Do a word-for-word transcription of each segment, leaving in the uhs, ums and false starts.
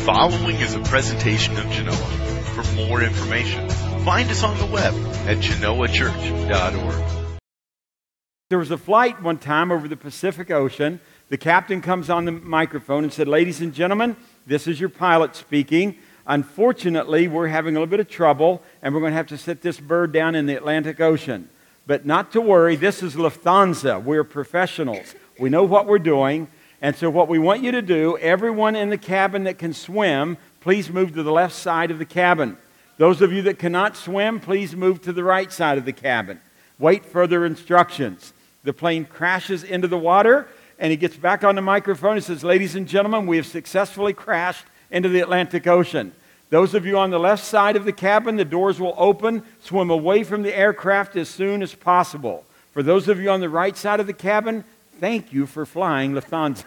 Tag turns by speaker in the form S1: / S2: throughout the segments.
S1: following is a presentation of Genoa. For more information, find us on the web at genoa church dot org.
S2: There was a flight one time over the Pacific Ocean. The captain comes on the microphone and said, "Ladies and gentlemen, this is your pilot speaking. Unfortunately, we're having a little bit of trouble, and we're going to have to set this bird down in the Atlantic Ocean. But not to worry, this is Lufthansa. We're professionals. We know what we're doing. And so what we want you to do, everyone in the cabin that can swim, please move to the left side of the cabin. Those of you that cannot swim, please move to the right side of the cabin. Wait further instructions." The plane crashes into the water, and he gets back on the microphone and says, "Ladies and gentlemen, we have successfully crashed into the Atlantic Ocean. Those of you on the left side of the cabin, the doors will open. Swim away from the aircraft as soon as possible. For those of you on the right side of the cabin, thank you for flying Lufthansa."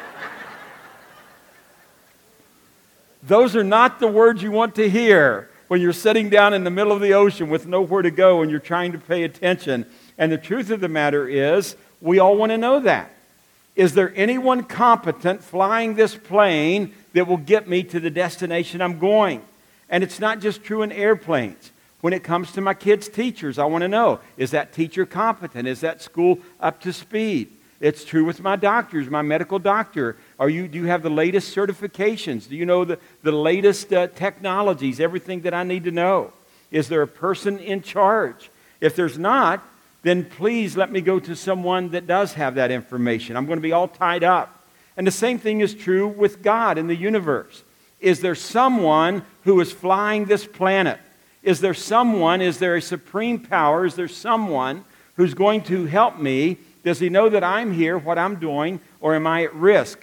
S2: Those are not the words you want to hear when you're sitting down in the middle of the ocean with nowhere to go and you're trying to pay attention. And the truth of the matter is, we all want to know that. Is there anyone competent flying this plane that will get me to the destination I'm going? And it's not just true in airplanes. When it comes to my kids' teachers, I want to know, is that teacher competent? Is that school up to speed? It's true with my doctors, my medical doctor. Are you, do you have the latest certifications? Do you know the, the latest uh, technologies, everything that I need to know? Is there a person in charge? If there's not, then please let me go to someone that does have that information. I'm going to be all tied up. And the same thing is true with God in the universe. Is there someone who is flying this planet? Is there someone, is there a supreme power? Is there someone who's going to help me? Does he know that I'm here, what I'm doing, or am I at risk?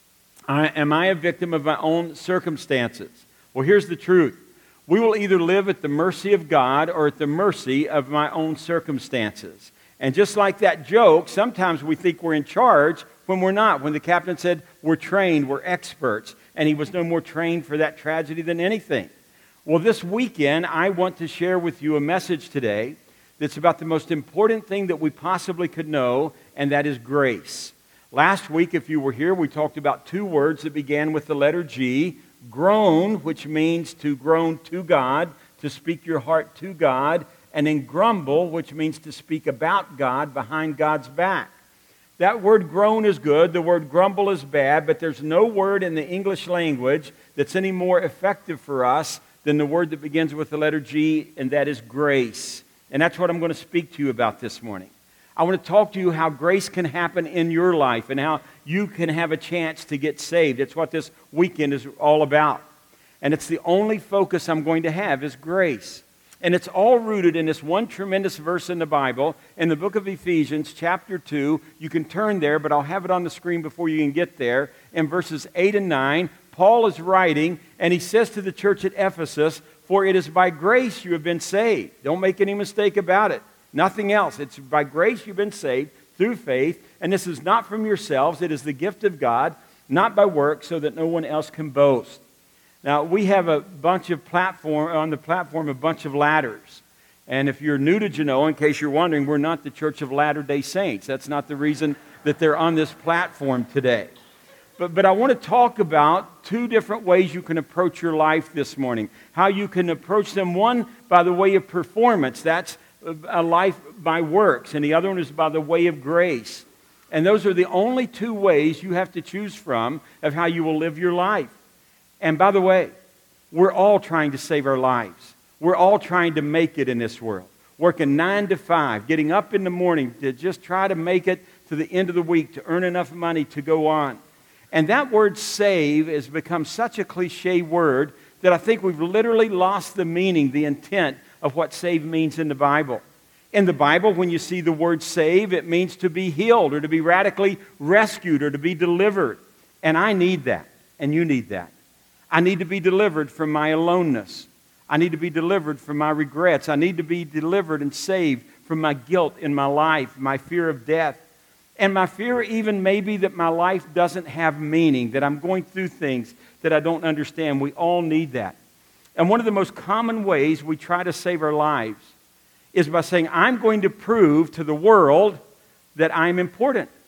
S2: I, am I a victim of my own circumstances? Well, here's the truth. We will either live at the mercy of God or at the mercy of my own circumstances. And just like that joke, sometimes we think we're in charge when we're not. When the captain said, "We're trained, we're experts," and he was no more trained for that tragedy than anything. Well, this weekend, I want to share with you a message today that's about the most important thing that we possibly could know, and that is grace. Last week, if you were here, we talked about two words that began with the letter G. Groan, which means to groan to God, to speak your heart to God, and then grumble, which means to speak about God behind God's back. That word groan is good, the word grumble is bad, but there's no word in the English language that's any more effective for us than the word that begins with the letter G, and that is grace. And that's what I'm going to speak to you about this morning. I want to talk to you how grace can happen in your life and how you can have a chance to get saved. It's what this weekend is all about. And it's the only focus I'm going to have is grace. And it's all rooted in this one tremendous verse in the Bible, in the book of Ephesians, chapter two. You can turn there, but I'll have it on the screen before you can get there. In verses eight and nine, Paul is writing, and he says to the church at Ephesus, "For it is by grace you have been saved." Don't make any mistake about it. Nothing else. It's by grace you've been saved through faith, and this is not from yourselves. It is the gift of God, not by works, so that no one else can boast. Now, we have a bunch of platform, on the platform, a bunch of ladders. And if you're new to Genoa, in case you're wondering, we're not the Church of Latter-day Saints. That's not the reason that they're on this platform today. But, but I want to talk about two different ways you can approach your life this morning. How you can approach them, one by the way of performance. That's a life by works, and the other one is by the way of grace. And those are the only two ways you have to choose from of how you will live your life. And by the way, we're all trying to save our lives. We're all trying to make it in this world. Working nine to five, getting up in the morning to just try to make it to the end of the week, to earn enough money to go on. And that word save has become such a cliche word that I think we've literally lost the meaning, the intent of what save means in the Bible. In the Bible, when you see the word save, it means to be healed or to be radically rescued or to be delivered. And I need that, and you need that. I need to be delivered from my aloneness. I need to be delivered from my regrets. I need to be delivered and saved from my guilt in my life, my fear of death. And my fear even maybe that my life doesn't have meaning, that I'm going through things that I don't understand. We all need that. And one of the most common ways we try to save our lives is by saying, I'm going to prove to the world that I'm important.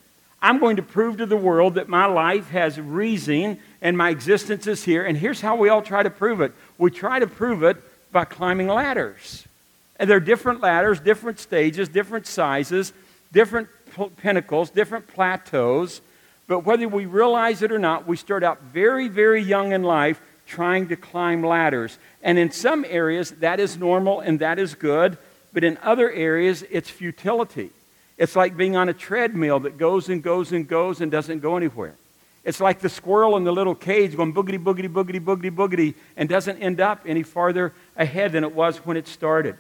S2: I'm going to prove to the world that my life has reason and my existence is here. And here's how we all try to prove it. We try to prove it by climbing ladders. And there are different ladders, different stages, different sizes, different pinnacles, different plateaus. But whether we realize it or not, we start out very, very young in life trying to climb ladders. And in some areas, that is normal and that is good. But in other areas, it's futility. It's like being on a treadmill that goes and goes and goes and doesn't go anywhere. It's like the squirrel in the little cage going boogity, boogity, boogity, boogity, boogity, and doesn't end up any farther ahead than it was when it started.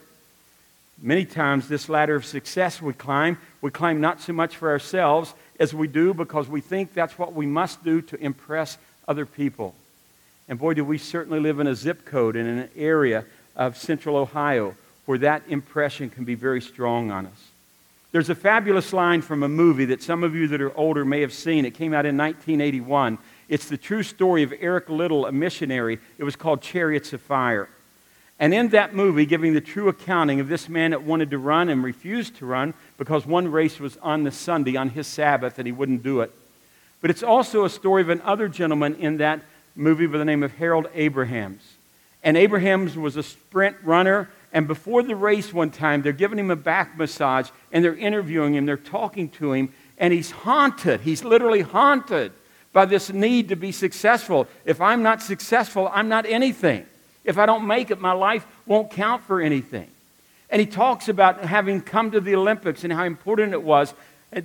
S2: Many times, this ladder of success we climb, we climb not so much for ourselves as we do because we think that's what we must do to impress other people. And boy, do we certainly live in a zip code in an area of central Ohio where that impression can be very strong on us. There's a fabulous line from a movie that some of you that are older may have seen. It came out in nineteen eighty-one. It's the true story of Eric Liddell, a missionary. It was called Chariots of Fire. And in that movie, giving the true accounting of this man that wanted to run and refused to run because one race was on the Sunday, on his Sabbath, and he wouldn't do it. But it's also a story of another gentleman in that movie by the name of Harold Abrahams. And Abrahams was a sprint runner, and before the race one time, they're giving him a back massage, and they're interviewing him, they're talking to him, and he's haunted. He's literally haunted by this need to be successful. If I'm not successful, I'm not anything. If I don't make it, my life won't count for anything. And he talks about having come to the Olympics and how important it was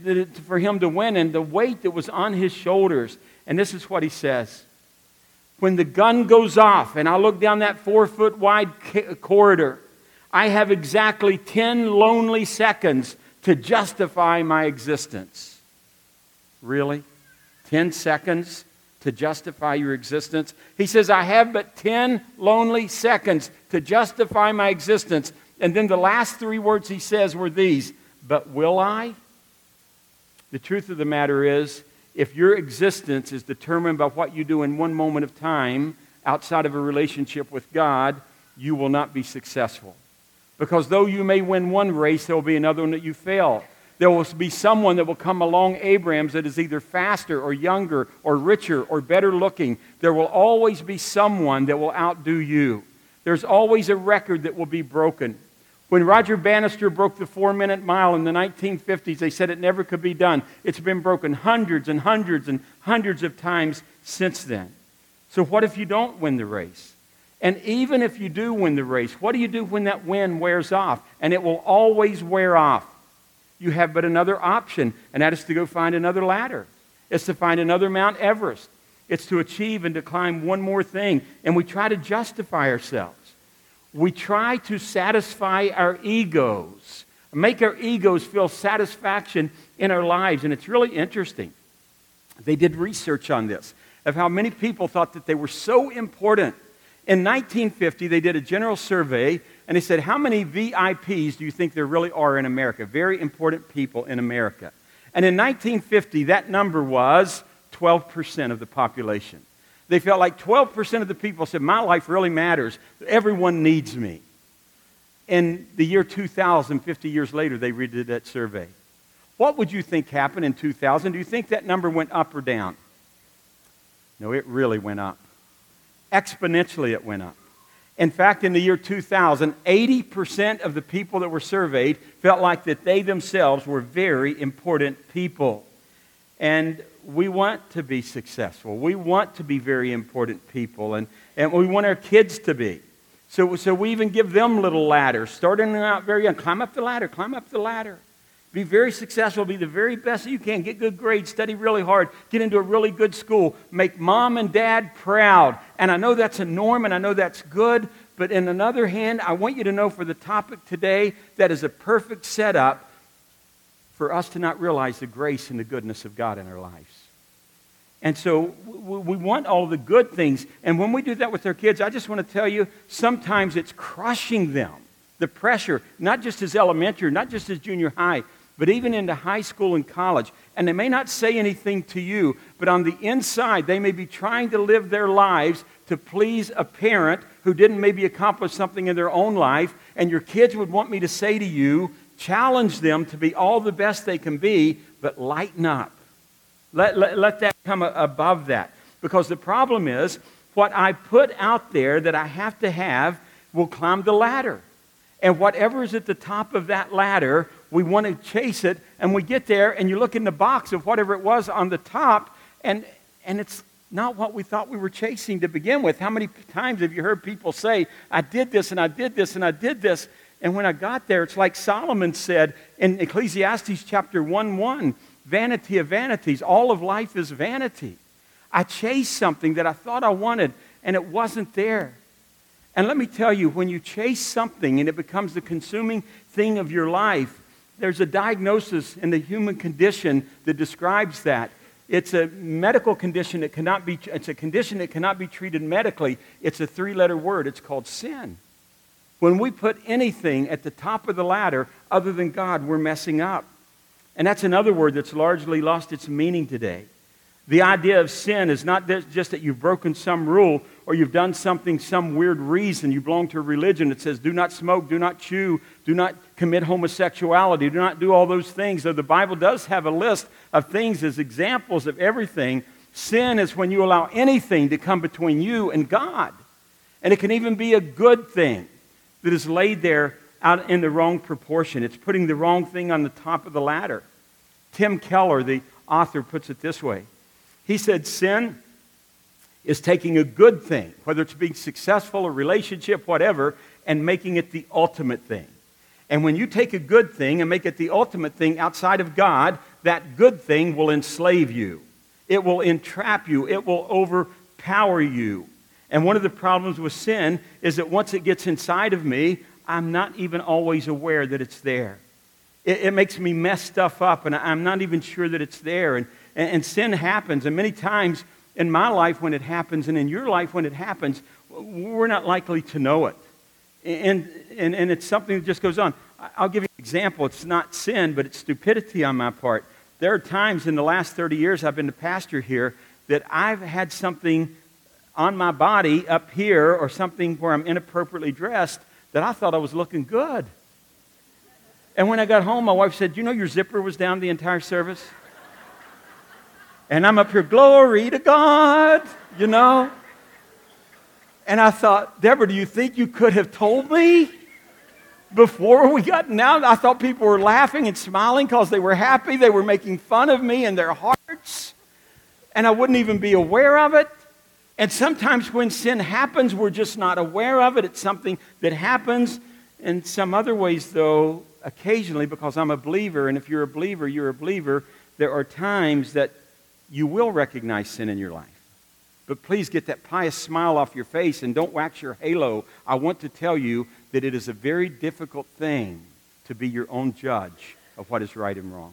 S2: for him to win and the weight that was on his shoulders. And this is what he says. When the gun goes off and I look down that four-foot wide corridor, I have exactly ten lonely seconds to justify my existence. Really? Ten seconds to justify your existence? He says, I have but ten lonely seconds to justify my existence. And then the last three words he says were these, but will I? The truth of the matter is, if your existence is determined by what you do in one moment of time outside of a relationship with God, you will not be successful. Because though you may win one race, there will be another one that you fail. There will be someone that will come along Abrams that is either faster or younger or richer or better looking. There will always be someone that will outdo you. There's always a record that will be broken. When Roger Bannister broke the four-minute mile in the nineteen fifties, they said it never could be done. It's been broken hundreds and hundreds and hundreds of times since then. So what if you don't win the race? And even if you do win the race, what do you do when that win wears off? And it will always wear off. You have but another option, and that is to go find another ladder. It's to find another Mount Everest. It's to achieve and to climb one more thing. And we try to justify ourselves. We try to satisfy our egos, make our egos feel satisfaction in our lives. And it's really interesting. They did research on this, of how many people thought that they were so important. In nineteen fifty, they did a general survey, and they said, how many V I Ps do you think there really are in America? Very important people in America. And in nineteen fifty, that number was twelve percent of the population. They felt like twelve percent of the people said, my life really matters. Everyone needs me. In the year two thousand, fifty years later, they redid that survey. What would you think happened in two thousand? Do you think that number went up or down? No, it really went up. Exponentially it went up. In fact, in the year two thousand, eighty percent of the people that were surveyed felt like that they themselves were very important people. And we want to be successful. We want to be very important people, and, and we want our kids to be. So, so we even give them little ladders, starting them out very young. Climb up the ladder, climb up the ladder. Be very successful, be the very best that you can. Get good grades, study really hard, get into a really good school. Make mom and dad proud. And I know that's a norm, and I know that's good, but in another hand, I want you to know for the topic today, that is a perfect setup for us to not realize the grace and the goodness of God in our lives. And so we want all the good things. And when we do that with our kids, I just want to tell you, sometimes it's crushing them. The pressure, not just as elementary, not just as junior high, but even into high school and college. And they may not say anything to you, but on the inside, they may be trying to live their lives to please a parent who didn't maybe accomplish something in their own life. And your kids would want me to say to you, challenge them to be all the best they can be, but lighten up. Let, let, let that come a- above that. Because the problem is, what I put out there that I have to have will climb the ladder. And whatever is at the top of that ladder, we want to chase it, and we get there, and you look in the box of whatever it was on the top, and, and it's not what we thought we were chasing to begin with. How many times have you heard people say, I did this, and I did this, and I did this, and when I got there, it's like Solomon said in Ecclesiastes chapter one one, vanity of vanities, all of life is vanity. I chased something that I thought I wanted, and it wasn't there. And let me tell you, when you chase something and it becomes the consuming thing of your life, there's a diagnosis in the human condition that describes that. It's a medical condition that cannot be, it's a condition that cannot be treated medically. It's a three-letter word. It's called sin. When we put anything at the top of the ladder other than God, we're messing up. And that's another word that's largely lost its meaning today. The idea of sin is not just that you've broken some rule or you've done something, some weird reason. You belong to a religion that says do not smoke, do not chew, do not commit homosexuality, do not do all those things. Though the Bible does have a list of things as examples of everything, sin is when you allow anything to come between you and God. And it can even be a good thing that is laid there out in the wrong proportion. It's putting the wrong thing on the top of the ladder. Tim Keller, the author, puts it this way. He said, sin is taking a good thing, whether it's being successful, a relationship, whatever, and making it the ultimate thing. And when you take a good thing and make it the ultimate thing outside of God, that good thing will enslave you. It will entrap you. It will overpower you. And one of the problems with sin is that once it gets inside of me, I'm not even always aware that it's there. It, it makes me mess stuff up, and I'm not even sure that it's there. And, and, and sin happens, and many times in my life when it happens, and in your life when it happens, we're not likely to know it. And, and, and it's something that just goes on. I'll give you an example. It's not sin, but it's stupidity on my part. There are times in the last thirty years I've been the pastor here that I've had something on my body up here or something where I'm inappropriately dressed that I thought I was looking good. And when I got home, my wife said, you know your zipper was down the entire service? And I'm up here, glory to God, you know. And I thought, Deborah, do you think you could have told me before we got now? I thought people were laughing and smiling because they were happy. They were making fun of me in their hearts. And I wouldn't even be aware of it. And sometimes when sin happens, we're just not aware of it. It's something that happens. In some other ways, though, occasionally, because I'm a believer, and if you're a believer, you're a believer, there are times that you will recognize sin in your life. But please get that pious smile off your face and don't wax your halo. I want to tell you that it is a very difficult thing to be your own judge of what is right and wrong.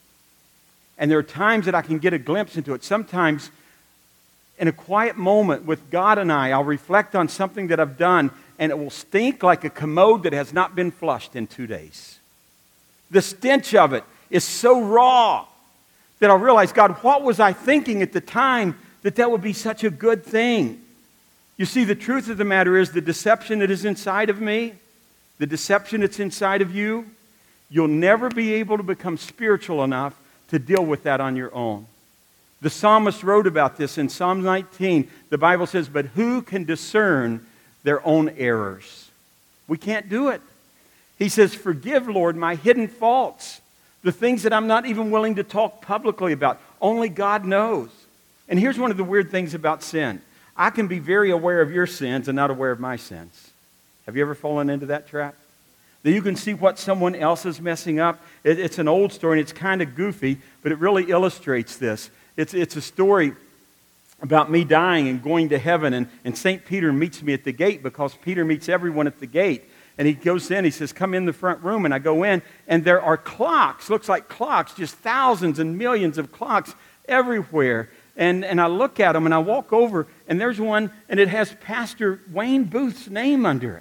S2: And there are times that I can get a glimpse into it. Sometimes in a quiet moment with God and I, I'll reflect on something that I've done, and it will stink like a commode that has not been flushed in two days. The stench of it is so raw that I'll realize, God, what was I thinking at the time that that would be such a good thing? You see, the truth of the matter is the deception that is inside of me, the deception that's inside of you, you'll never be able to become spiritual enough to deal with that on your own. The psalmist wrote about this in Psalm nineteen. The Bible says, but who can discern their own errors? We can't do it. He says, forgive, Lord, my hidden faults, the things that I'm not even willing to talk publicly about. Only God knows. And here's one of the weird things about sin. I can be very aware of your sins and not aware of my sins. Have you ever fallen into that trap? That you can see what someone else is messing up. It, it's an old story, and it's kind of goofy, but it really illustrates this. It's, it's a story about me dying and going to heaven, and, and Saint Peter meets me at the gate because Peter meets everyone at the gate. And he goes in, he says, come in the front room, and I go in, and there are clocks, looks like clocks, just thousands and millions of clocks everywhere. And, and I look at them, and I walk over, and there's one, and it has Pastor Wayne Booth's name under it.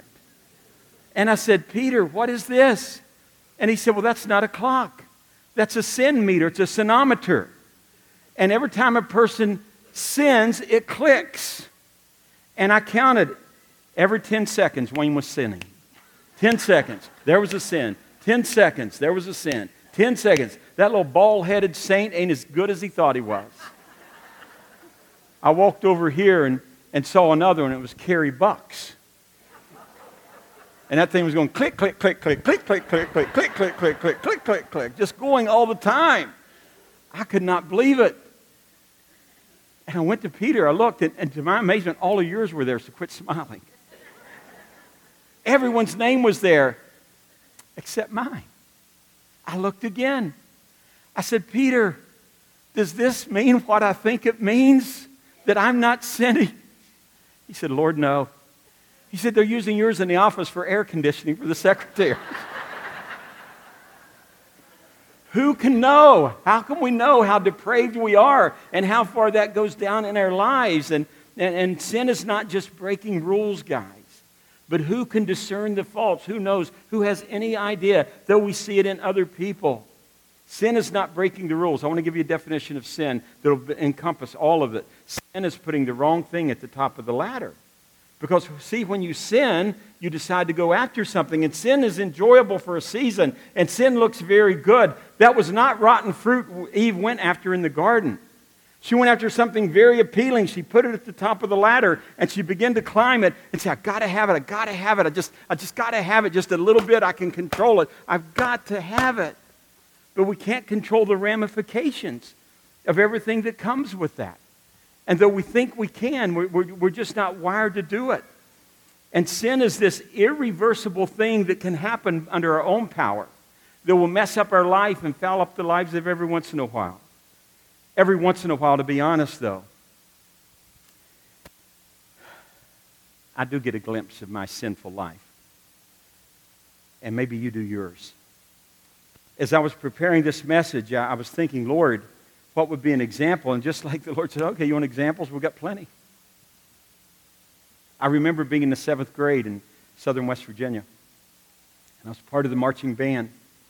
S2: And I said, Peter, what is this? And he said, well, that's not a clock. That's a sin meter. It's a sinometer. And every time a person sins, it clicks. And I counted every ten seconds Wayne was sinning. ten seconds, there was a sin. ten seconds, there was a sin. Ten seconds. That little bald-headed saint ain't as good as he thought he was. I walked over here and, and saw another one. It was Carrie Bucks. And that thing was going click, click, click, click, click, click, click, click, click, click, click, click, click, click, click, just going all the time. I could not believe it. And I went to Peter. I looked, and, and to my amazement, all of yours were there, so quit smiling. Everyone's name was there except mine. I looked again. I said, Peter, does this mean what I think it means? That I'm not sinning? He said, Lord, no. He said, they're using yours in the office for air conditioning for the secretary. Who can know? How can we know how depraved we are and how far that goes down in our lives? And, and, and sin is not just breaking rules, guys. But who can discern the faults? Who knows? Who has any idea, though we see it in other people? Sin is not breaking the rules. I want to give you a definition of sin that will encompass all of it. Sin is putting the wrong thing at the top of the ladder. Because, see, when you sin, you decide to go after something. And sin is enjoyable for a season. And sin looks very good. That was not rotten fruit Eve went after in the garden. She went after something very appealing. She put it at the top of the ladder, and she began to climb it and say, I've got to have it. I've got to have it. I just, I just got to have it just a little bit. I can control it. I've got to have it. But we can't control the ramifications of everything that comes with that. And though we think we can, we're, we're, we're just not wired to do it. And sin is this irreversible thing that can happen under our own power that will mess up our life and foul up the lives of every once in a while. Every once in a while, to be honest, though, I do get a glimpse of my sinful life. And maybe you do yours. As I was preparing this message, I was thinking, Lord, what would be an example? And just like the Lord said, okay, you want examples? We've got plenty. I remember being in the seventh grade in southern West Virginia. And I was part of the marching band.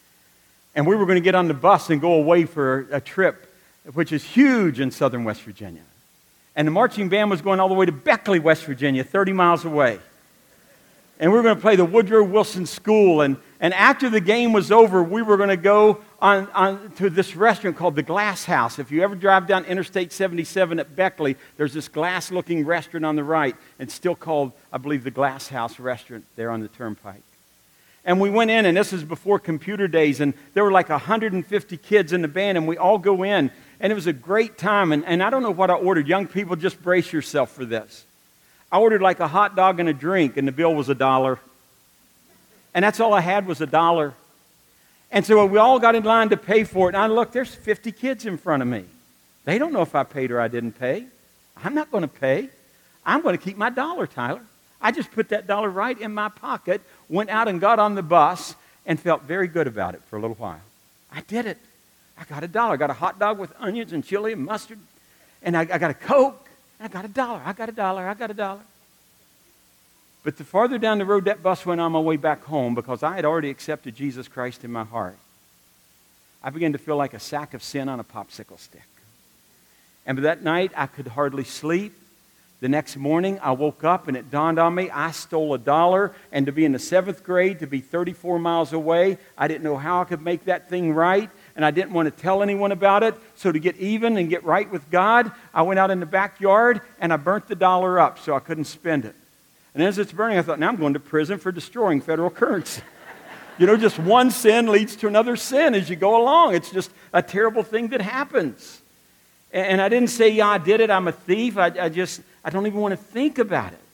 S2: And we were going to get on the bus and go away for a trip, which is huge in southern West Virginia. And the marching band was going all the way to Beckley, West Virginia, thirty miles away. And we were going to play the Woodrow Wilson School. And, and after the game was over, we were going to go on, on to this restaurant called the Glass House. If you ever drive down Interstate seventy-seven at Beckley, there's this glass-looking restaurant on the right. It's still called, I believe, the Glass House Restaurant there on the turnpike. And we went in, and this is before computer days, and there were like one hundred fifty kids in the band, and we all go in. And it was a great time. And, and I don't know what I ordered. Young people, just brace yourself for this. I ordered like a hot dog and a drink, and the bill was a dollar. And that's all I had was a dollar. And so we all got in line to pay for it. And I looked, there's fifty kids in front of me. They don't know if I paid or I didn't pay. I'm not going to pay. I'm going to keep my dollar, Tyler. I just put that dollar right in my pocket, went out and got on the bus, and felt very good about it for a little while. I did it. I got a dollar. I got a hot dog with onions and chili and mustard. And I, I got a Coke. And I got a dollar. I got a dollar. I got a dollar. But the farther down the road that bus went on my way back home, because I had already accepted Jesus Christ in my heart, I began to feel like a sack of sin on a popsicle stick. And that night, I could hardly sleep. The next morning, I woke up and it dawned on me, I stole a dollar. And to be in the seventh grade, to be thirty-four miles away, I didn't know how I could make that thing right. And I didn't want to tell anyone about it. So to get even and get right with God, I went out in the backyard and I burnt the dollar up so I couldn't spend it. And as it's burning, I thought, now I'm going to prison for destroying federal currency. You know, just one sin leads to another sin as you go along. It's just a terrible thing that happens. And I didn't say, yeah, I did it, I'm a thief. I, I just, I don't even want to think about it.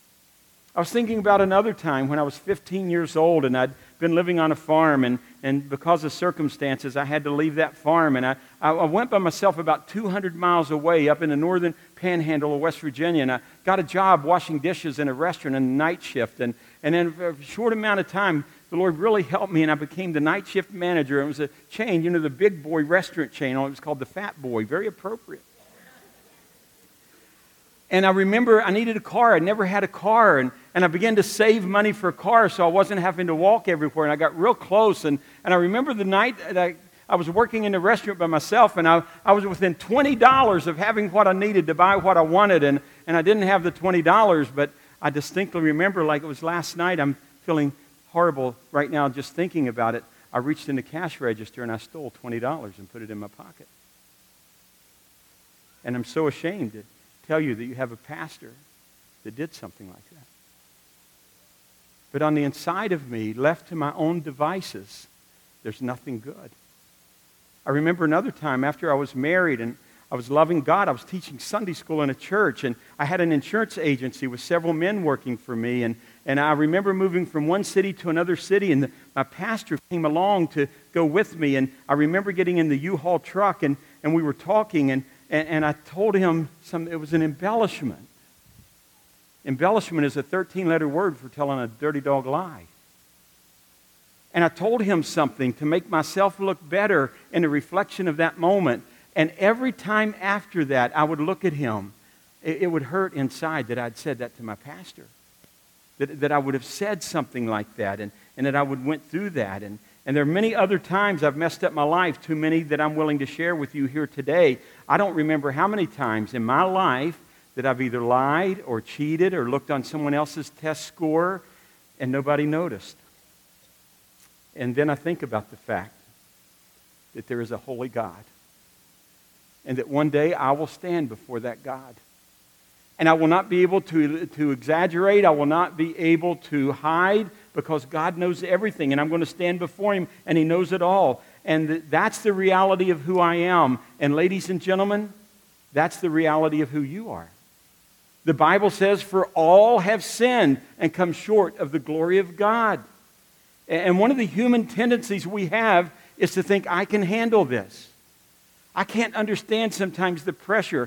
S2: I was thinking about another time when I was fifteen years old and I'd been living on a farm, and, and because of circumstances, I had to leave that farm. And I, I went by myself about two hundred miles away up in the northern panhandle of West Virginia, and I got a job washing dishes in a restaurant in the night shift. And, and in a short amount of time, the Lord really helped me, and I became the night shift manager. It was a chain, you know, the Big Boy restaurant chain. It was called the Fat Boy. Very appropriate. And I remember I needed a car. I never had a car. And, and I began to save money for a car so I wasn't having to walk everywhere. And I got real close. And, and I remember the night that I, I was working in the restaurant by myself, and I, I was within twenty dollars of having what I needed to buy what I wanted. And, and I didn't have the twenty dollars, but I distinctly remember, like it was last night, I'm feeling horrible right now just thinking about it. I reached in the cash register and I stole twenty dollars and put it in my pocket. And I'm so ashamed to tell you that you have a pastor that did something like that. But on the inside of me, left to my own devices, there's nothing good. I remember another time after I was married and I was loving God. I was teaching Sunday school in a church, and I had an insurance agency with several men working for me. And, and I remember moving from one city to another city, and the, my pastor came along to go with me. And I remember getting in the U-Haul truck, and, and we were talking, and, and, and I told him some, it was an embellishment. Embellishment is a thirteen-letter word for telling a dirty dog lie. And I told him something to make myself look better in a reflection of that moment. And every time after that, I would look at him. It, it would hurt inside that I'd said that to my pastor. That, that I would have said something like that, and, and that I would went through that. And, and there are many other times I've messed up my life, too many that I'm willing to share with you here today. I don't remember how many times in my life that I've either lied or cheated or looked on someone else's test score and nobody noticed. And then I think about the fact that there is a holy God. And that one day I will stand before that God. And I will not be able to, to exaggerate. I will not be able to hide because God knows everything. And I'm going to stand before Him and He knows it all. And that's the reality of who I am. And ladies and gentlemen, that's the reality of who you are. The Bible says, for all have sinned and come short of the glory of God. And one of the human tendencies we have is to think, I can handle this. I can't understand sometimes the pressure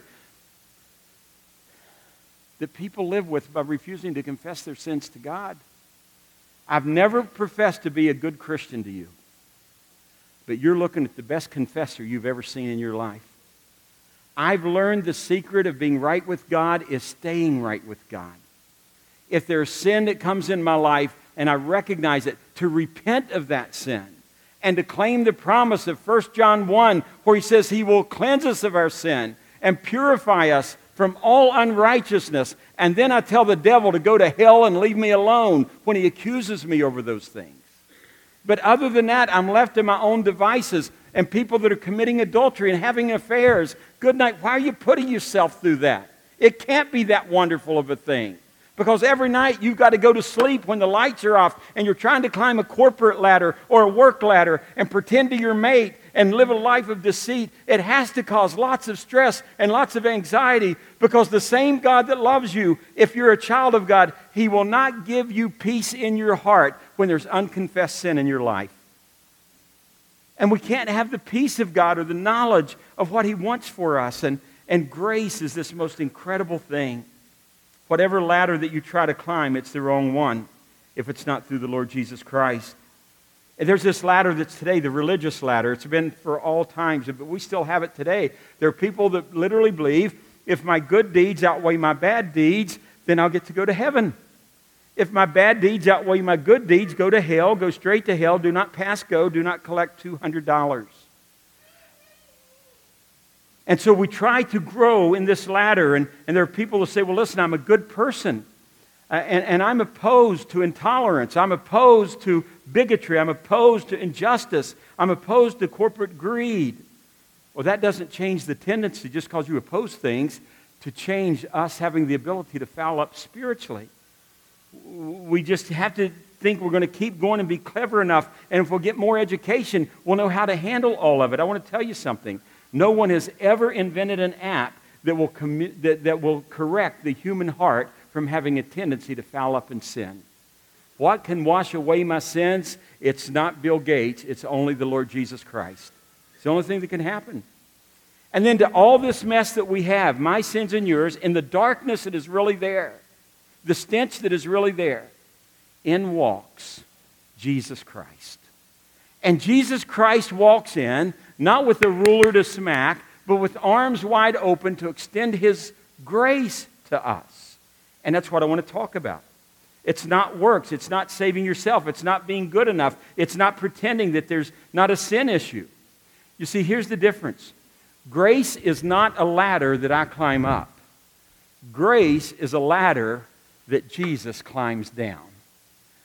S2: that people live with by refusing to confess their sins to God. I've never professed to be a good Christian to you, but you're looking at the best confessor you've ever seen in your life. I've learned the secret of being right with God is staying right with God. If there's sin that comes in my life and I recognize it, to repent of that sin. And to claim the promise of First John one, where He says He will cleanse us of our sin and purify us from all unrighteousness. And then I tell the devil to go to hell and leave me alone when he accuses me over those things. But other than that, I'm left to my own devices. And people that are committing adultery and having affairs, good night, why are you putting yourself through that? It can't be that wonderful of a thing. Because every night you've got to go to sleep when the lights are off and you're trying to climb a corporate ladder or a work ladder and pretend to your mate and live a life of deceit. It has to cause lots of stress and lots of anxiety because the same God that loves you, if you're a child of God, He will not give you peace in your heart when there's unconfessed sin in your life. And we can't have the peace of God or the knowledge of what He wants for us. And, and grace is this most incredible thing. Whatever ladder that you try to climb, it's the wrong one if it's not through the Lord Jesus Christ. And there's this ladder that's today, the religious ladder. It's been for all times, but we still have it today. There are people that literally believe if my good deeds outweigh my bad deeds, then I'll get to go to heaven. If my bad deeds outweigh my good deeds, go to hell, go straight to hell, do not pass go, do not collect two hundred dollars. And so we try to grow in this ladder, and, and there are people who say, well, listen, I'm a good person, uh, and, and I'm opposed to intolerance. I'm opposed to bigotry. I'm opposed to injustice. I'm opposed to corporate greed. Well, that doesn't change the tendency, just because you oppose things, to change us having the ability to foul up spiritually. We just have to think we're going to keep going and be clever enough, and if we'll get more education, we'll know how to handle all of it. I want to tell you something. No one has ever invented an app that will, commu- that, that will correct the human heart from having a tendency to foul up and sin. What can wash away my sins? It's not Bill Gates. It's only the Lord Jesus Christ. It's the only thing that can happen. And then to all this mess that we have, my sins and yours, in the darkness that is really there, the stench that is really there, in walks Jesus Christ. And Jesus Christ walks in, not with a ruler to smack, but with arms wide open to extend His grace to us. And that's what I want to talk about. It's not works. It's not saving yourself. It's not being good enough. It's not pretending that there's not a sin issue. You see, here's the difference. Grace is not a ladder that I climb up. Grace is a ladder that Jesus climbs down.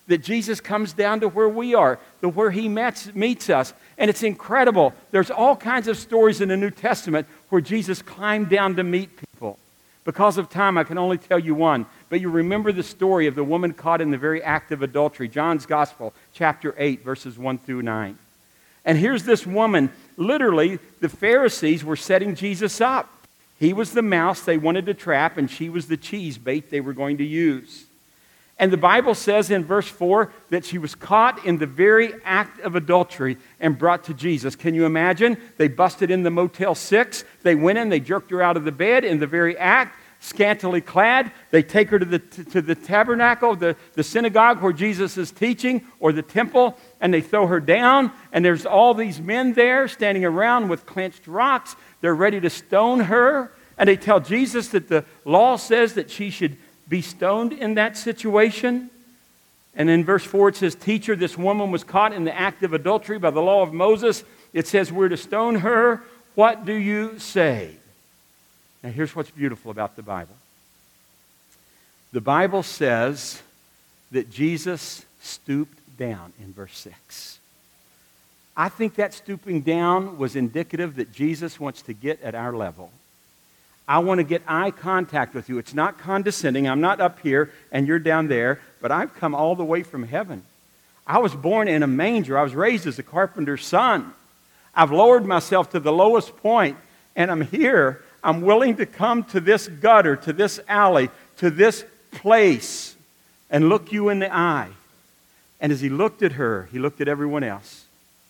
S2: that Jesus comes down to where we are, to where he meets, meets us. And it's incredible. There's all kinds of stories in the New Testament where Jesus climbed down to meet people. Because of time, I can only tell you one. But you remember the story of the woman caught in the very act of adultery. John's Gospel, chapter eight, verses one through nine. And here's this woman. Literally, the Pharisees were setting Jesus up. He was the mouse they wanted to trap, and she was the cheese bait they were going to use. And the Bible says in verse four that she was caught in the very act of adultery and brought to Jesus. Can you imagine? They busted in the Motel six. They went in, they jerked her out of the bed in the very act, scantily clad. They take her to the, to the tabernacle, the, the synagogue where Jesus is teaching, or the temple, and they throw her down. And there's all these men there standing around with clenched rocks. They're ready to stone her. And they tell Jesus that the law says that she should be stoned in that situation. And in verse four it says, "Teacher, this woman was caught in the act of adultery by the law of Moses. It says we're to stone her. What do you say?" Now here's what's beautiful about the Bible. The Bible says that Jesus stooped down in verse six. I think that stooping down was indicative that Jesus wants to get at our level. I want to get eye contact with you. It's not condescending. I'm not up here and you're down there, but I've come all the way from heaven. I was born in a manger. I was raised as a carpenter's son. I've lowered myself to the lowest point, and I'm here. I'm willing to come to this gutter, to this alley, to this place, and look you in the eye. And as he looked at her, he looked at everyone else.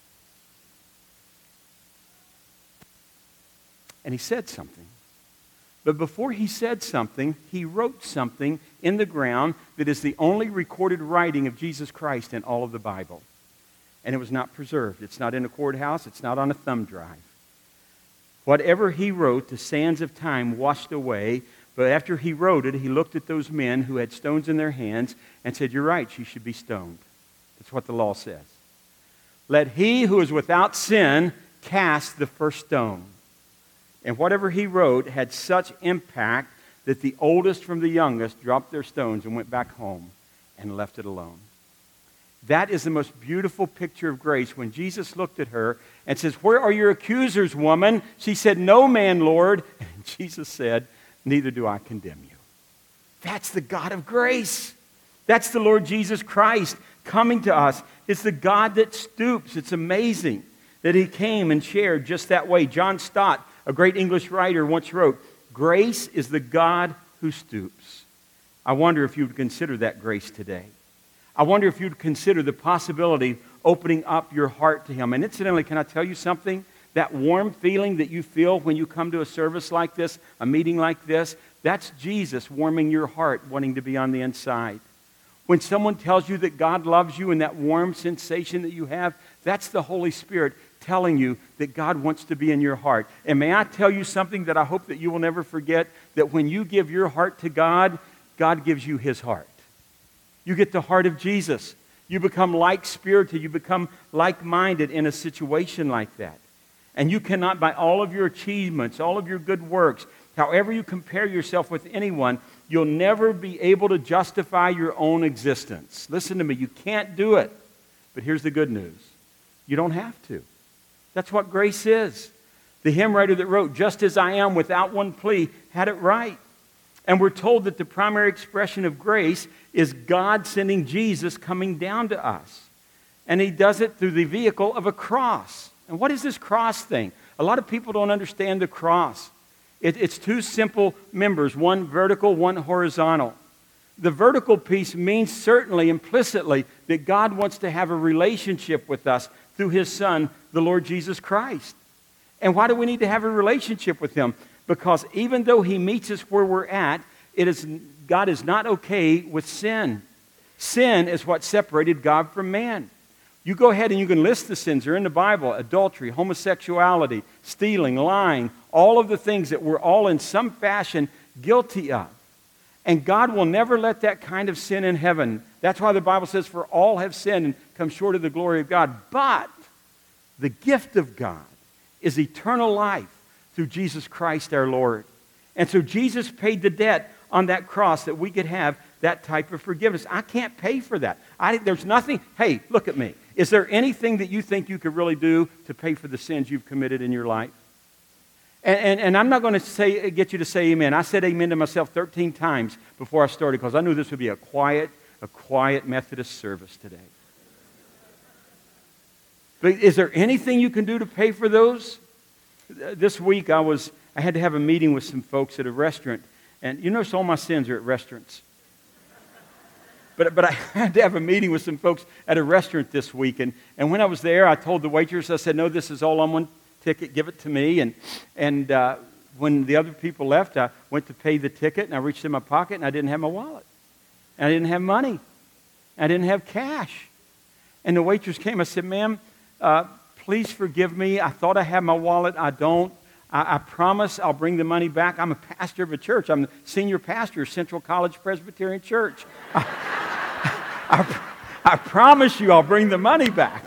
S2: And he said something. But before he said something, he wrote something in the ground that is the only recorded writing of Jesus Christ in all of the Bible. And it was not preserved. It's not in a courthouse. It's not on a thumb drive. Whatever he wrote, the sands of time washed away. But after he wrote it, he looked at those men who had stones in their hands and said, "You're right, she should be stoned." That's what the law says. "Let he who is without sin cast the first stone." And whatever he wrote had such impact that the oldest from the youngest dropped their stones and went back home and left it alone. That is the most beautiful picture of grace. When Jesus looked at her and says, "Where are your accusers, woman?" She said, "No man, Lord." And Jesus said, "Neither do I condemn you." That's the God of grace. That's the Lord Jesus Christ coming to us. It's the God that stoops. It's amazing that he came and shared just that way. John Stott, a great English writer, once wrote, "Grace is the God who stoops." I wonder if you would consider that grace today. I wonder if you'd consider the possibility of opening up your heart to him. And incidentally, can I tell you something? That warm feeling that you feel when you come to a service like this, a meeting like this, that's Jesus warming your heart, wanting to be on the inside. When someone tells you that God loves you and that warm sensation that you have, that's the Holy Spirit telling you that God wants to be in your heart. And may I tell you something that I hope that you will never forget, that when you give your heart to God, God gives you his heart. You get the heart of Jesus. You become like-spirited. You become like-minded in a situation like that. And you cannot, by all of your achievements, all of your good works, however you compare yourself with anyone, you'll never be able to justify your own existence. Listen to me, you can't do it. But here's the good news. You don't have to. That's what grace is. The hymn writer that wrote, "Just as I am without one plea," had it right. And we're told that the primary expression of grace is God sending Jesus coming down to us. And he does it through the vehicle of a cross. And what is this cross thing? A lot of people don't understand the cross. It, it's two simple members, one vertical, one horizontal. The vertical piece means certainly, implicitly, that God wants to have a relationship with us through his Son, the Lord Jesus Christ. And why do we need to have a relationship with him? Because even though he meets us where we're at, it is, God is not okay with sin. Sin is what separated God from man. You go ahead and you can list the sins. They're in the Bible. Adultery, homosexuality, stealing, lying, all of the things that we're all in some fashion guilty of. And God will never let that kind of sin in heaven. That's why the Bible says, "For all have sinned and come short of the glory of God." But the gift of God is eternal life through Jesus Christ our Lord. And so Jesus paid the debt on that cross that we could have that type of forgiveness. I can't pay for that. I, there's nothing, hey, look at me. Is there anything that you think you could really do to pay for the sins you've committed in your life? And, and, and I'm not going to say, get you to say amen. I said amen to myself thirteen times before I started because I knew this would be a quiet, a quiet Methodist service today. But is there anything you can do to pay for those? This week I was, I had to have a meeting with some folks at a restaurant. And you notice all my sins are at restaurants. But, but I had to have a meeting with some folks at a restaurant this week. And, and when I was there, I told the waitress, I said, no, this is all on one ticket. Give it to me. And, and uh, when the other people left, I went to pay the ticket. And I reached in my pocket, and I didn't have my wallet. And I didn't have money. I didn't have cash. And the waitress came. I said, ma'am, uh, please forgive me. I thought I had my wallet. I don't. I, I promise I'll bring the money back. I'm a pastor of a church. I'm the senior pastor of Central College Presbyterian Church. I, I, I promise you I'll bring the money back.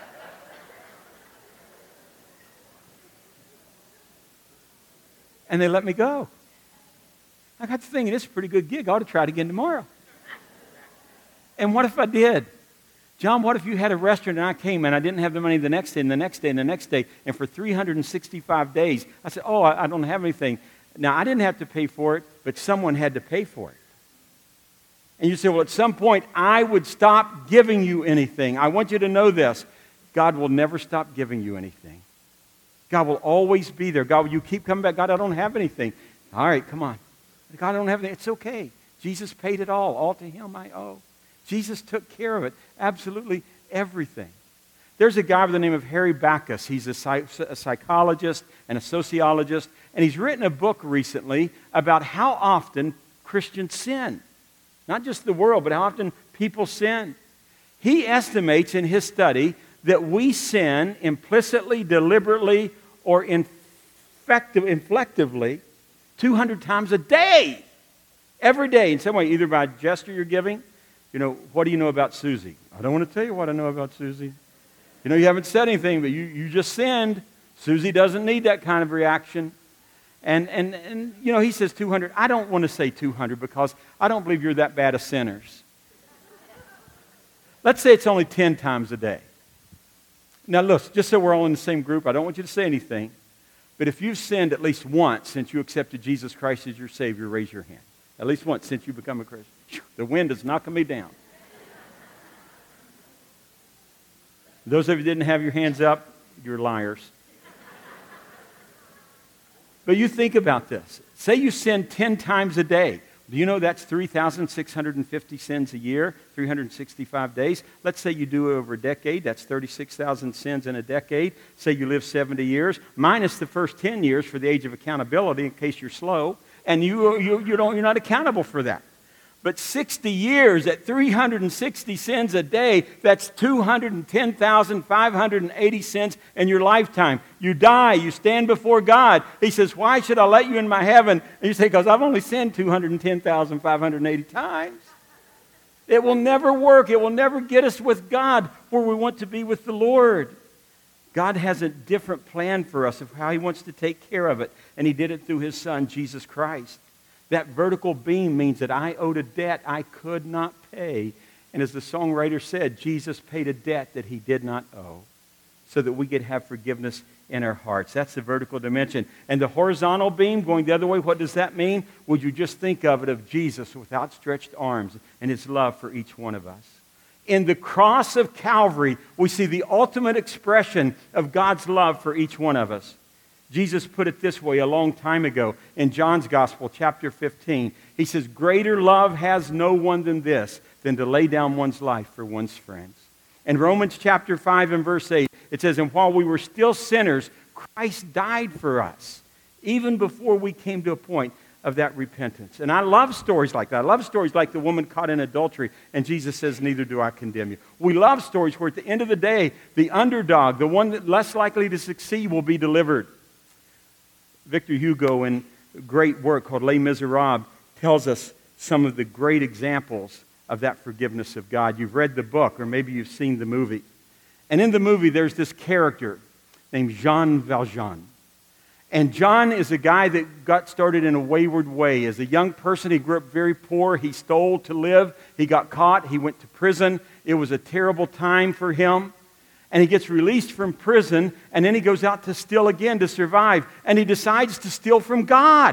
S2: And they let me go. I got to thinking, this is a pretty good gig. I ought to try it again tomorrow. And what if I did? John, what if you had a restaurant and I came and I didn't have the money the next day and the next day and the next day, and for three hundred sixty-five days, I said, oh, I, I don't have anything. Now, I didn't have to pay for it, but someone had to pay for it. And you say, well, at some point, I would stop giving you anything. I want you to know this. God will never stop giving you anything. God will always be there. God, will you keep coming back? God, I don't have anything. All right, come on. God, I don't have anything. It's okay. Jesus paid it all. All to Him I owe. Jesus took care of it. Absolutely everything. There's a guy by the name of Harry Backus. He's a, psych- a psychologist and a sociologist, and he's written a book recently about how often Christians sin. Not just the world, but how often people sin. He estimates in his study that we sin implicitly, deliberately, or infective, inflectively two hundred times a day. Every day, in some way, either by gesture you're giving. You know, what do you know about Susie? I don't want to tell you what I know about Susie. You know, you haven't said anything, but you, you just sinned. Susie doesn't need that kind of reaction. And, and, and, you know, he says two hundred. I don't want to say two hundred because I don't believe you're that bad of sinners. Let's say it's only ten times a day. Now, look, just so we're all in the same group, I don't want you to say anything. But if you've sinned at least once since you accepted Jesus Christ as your Savior, raise your hand. At least once since you become a Christian. The wind is knocking me down. Those of you who didn't have your hands up, you're liars. But you think about this. Say you sin ten times a day. Do you know that's three thousand six hundred fifty sins a year, three hundred sixty-five days? Let's say you do it over a decade. That's thirty-six thousand sins in a decade. Say you live seventy years, minus the first ten years for the age of accountability in case you're slow. And you, you, you don't, you're not accountable for that. But sixty years at three hundred sixty sins a day, that's two hundred ten thousand five hundred eighty sins in your lifetime. You die, you stand before God. He says, why should I let you in my heaven? And you say, because I've only sinned two hundred ten thousand five hundred eighty times. It will never work. It will never get us with God where we want to be with the Lord. God has a different plan for us of how He wants to take care of it. And He did it through His Son, Jesus Christ. That vertical beam means that I owed a debt I could not pay. And as the songwriter said, Jesus paid a debt that He did not owe so that we could have forgiveness in our hearts. That's the vertical dimension. And the horizontal beam going the other way, what does that mean? Would you just think of it of Jesus with outstretched arms and His love for each one of us? In the cross of Calvary, we see the ultimate expression of God's love for each one of us. Jesus put it this way a long time ago in John's Gospel, chapter fifteen. He says, greater love has no one than this, than to lay down one's life for one's friends. In Romans chapter five and verse eight, it says, and while we were still sinners, Christ died for us, even before we came to a point of that repentance. And I love stories like that. I love stories like the woman caught in adultery, and Jesus says, neither do I condemn you. We love stories where at the end of the day, the underdog, the one that's less likely to succeed, will be delivered. Victor Hugo, in a great work called Les Miserables, tells us some of the great examples of that forgiveness of God. You've read the book, or maybe you've seen the movie. And in the movie, there's this character named Jean Valjean. And John is a guy that got started in a wayward way. As a young person, he grew up very poor. He stole to live. He got caught. He went to prison. It was a terrible time for him. And he gets released from prison, and then he goes out to steal again to survive. And he decides to steal from God.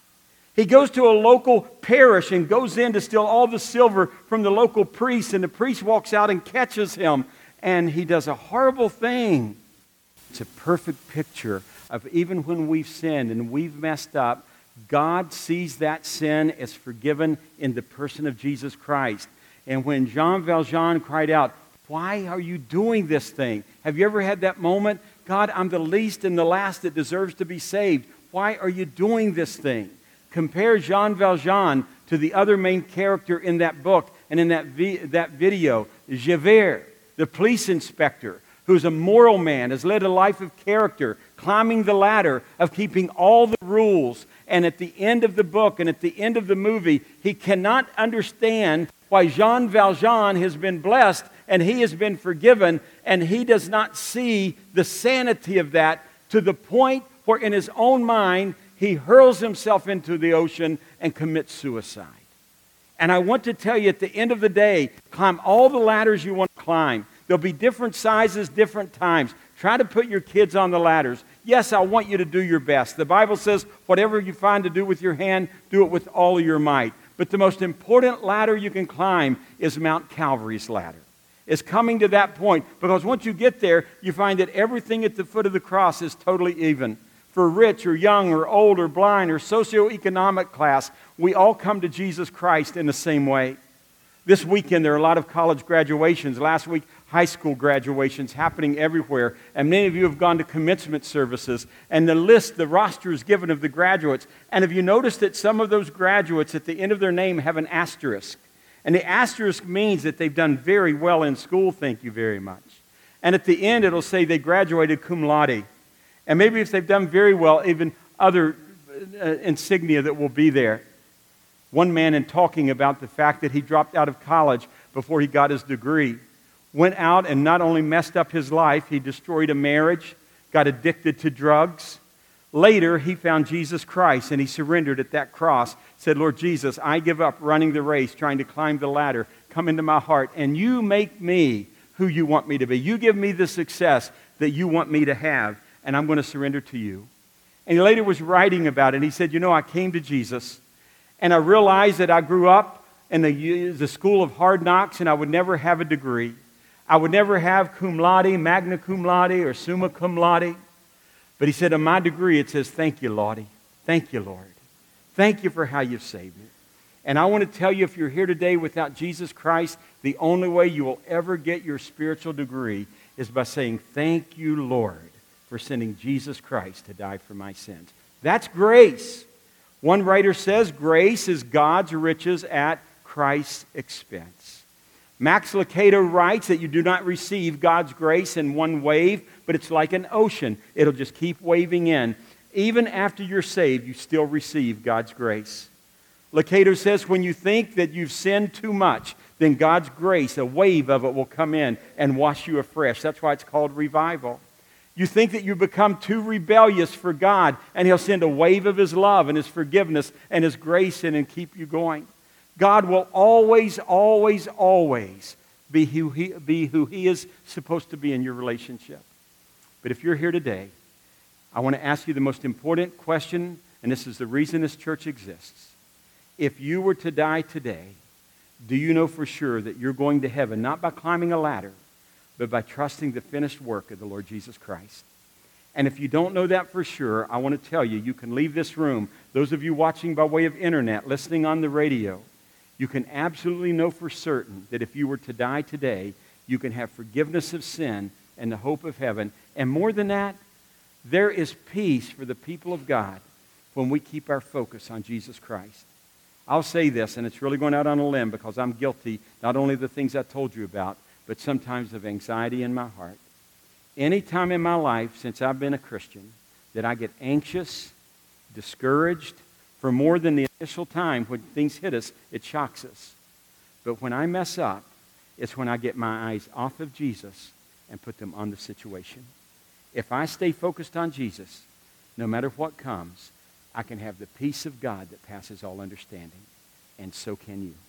S2: He goes to a local parish and goes in to steal all the silver from the local priest. And the priest walks out and catches him. And he does a horrible thing. It's a perfect picture of even when we've sinned and we've messed up, God sees that sin as forgiven in the person of Jesus Christ. And when Jean Valjean cried out, "Why are you doing this thing?" Have you ever had that moment? God, I'm the least and the last that deserves to be saved. Why are you doing this thing? Compare Jean Valjean to the other main character in that book and in that, vi- that video, Javert, the police inspector, who's a moral man, has led a life of character, climbing the ladder of keeping all the rules. And at the end of the book and at the end of the movie, he cannot understand why Jean Valjean has been blessed and he has been forgiven, and he does not see the sanity of that, to the point where in his own mind, he hurls himself into the ocean and commits suicide. And I want to tell you, at the end of the day, climb all the ladders you want to climb. There'll be different sizes, different times. Try to put your kids on the ladders. Yes, I want you to do your best. The Bible says, whatever you find to do with your hand, do it with all of your might. But the most important ladder you can climb is Mount Calvary's ladder. It's coming to that point, because once you get there, you find that everything at the foot of the cross is totally even. For rich or young or old or blind or socioeconomic class, we all come to Jesus Christ in the same way. This weekend, there are a lot of college graduations. Last week, high school graduations happening everywhere. And many of you have gone to commencement services. And the list, the roster is given of the graduates. And have you noticed that some of those graduates at the end of their name have an asterisk? And the asterisk means that they've done very well in school, thank you very much. And at the end, it'll say they graduated cum laude. And maybe if they've done very well, even other uh, insignia that will be there. One man, in talking about the fact that he dropped out of college before he got his degree, went out and not only messed up his life, he destroyed a marriage, got addicted to drugs. Later, he found Jesus Christ and he surrendered at that cross, said, "Lord Jesus, I give up running the race, trying to climb the ladder. Come into my heart and you make me who you want me to be. You give me the success that you want me to have, and I'm going to surrender to you." And he later was writing about it. He said, "You know, I came to Jesus and I realized that I grew up in the, the school of hard knocks and I would never have a degree. I would never have cum laude, magna cum laude, or summa cum laude." But he said, on my degree, it says, "Thank you, Lord. Thank you, Lord. Thank you for how you've saved me." And I want to tell you, if you're here today without Jesus Christ, the only way you will ever get your spiritual degree is by saying, "Thank you, Lord, for sending Jesus Christ to die for my sins." That's grace. One writer says, grace is God's riches at Christ's expense. Max Lucado writes that you do not receive God's grace in one wave, but it's like an ocean. It'll just keep waving in. Even after you're saved, you still receive God's grace. Lucado says, when you think that you've sinned too much, then God's grace, a wave of it, will come in and wash you afresh. That's why it's called revival. You think that you've become too rebellious for God, and He'll send a wave of His love and His forgiveness and His grace in and keep you going. God will always, always, always be who He, be who He is supposed to be in your relationship. But if you're here today, I want to ask you the most important question, and this is the reason this church exists. If you were to die today, do you know for sure that you're going to heaven, not by climbing a ladder, but by trusting the finished work of the Lord Jesus Christ? And if you don't know that for sure, I want to tell you, you can leave this room. Those of you watching by way of internet, listening on the radio, you can absolutely know for certain that if you were to die today, you can have forgiveness of sin and the hope of heaven. And more than that, there is peace for the people of God when we keep our focus on Jesus Christ. I'll say this, and it's really going out on a limb because I'm guilty, not only of the things I told you about, but sometimes of anxiety in my heart. Any time in my life since I've been a Christian that I get anxious, discouraged, for more than the initial time when things hit us, it shocks us. But when I mess up, it's when I get my eyes off of Jesus and put them on the situation. If I stay focused on Jesus, no matter what comes, I can have the peace of God that passes all understanding. And so can you.